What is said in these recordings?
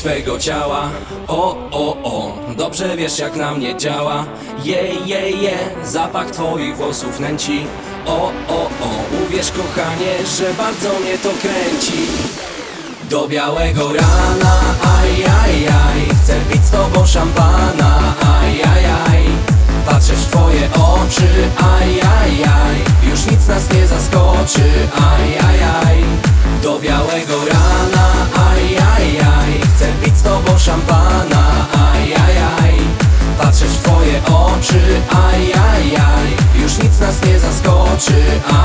twego ciała. O, dobrze wiesz jak na mnie działa. Zapach twoich włosów nęci. O, uwierz kochanie, że bardzo mnie to kręci. Do białego rana, chcę pić z tobą szampana, patrzeć w twoje oczy, już nic nas nie zaskoczy, Do białego rana, chcę pić z tobą szampana, patrzeć w twoje oczy, już nic nas nie zaskoczy,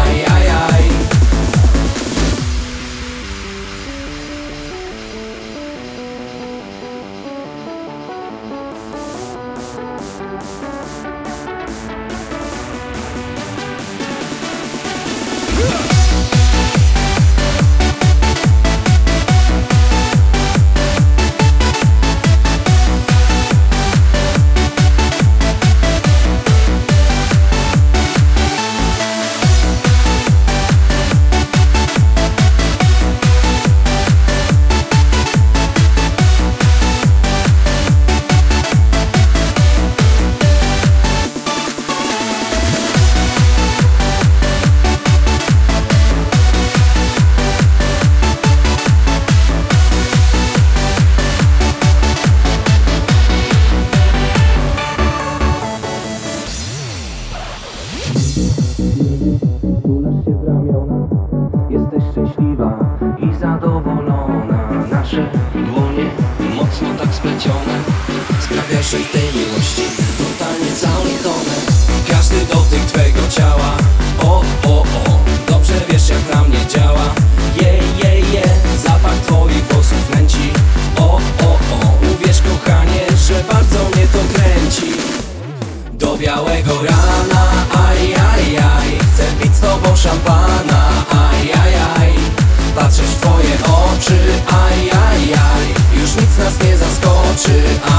Tulasz się w ramiona, jesteś szczęśliwa i zadowolona. Nasze dłonie mocno tak splecione sprawia, że w tej miłości totalnie cały tonę. Każdy dotyk twego ciała. O, dobrze wiesz jak na mnie działa. Zapach twoich włosów nęci. O, uwierz kochanie, że bardzo mnie to kręci. Do białego rana, chcę pić z tobą szampana, patrzeć w twoje oczy, już nic nas nie zaskoczy,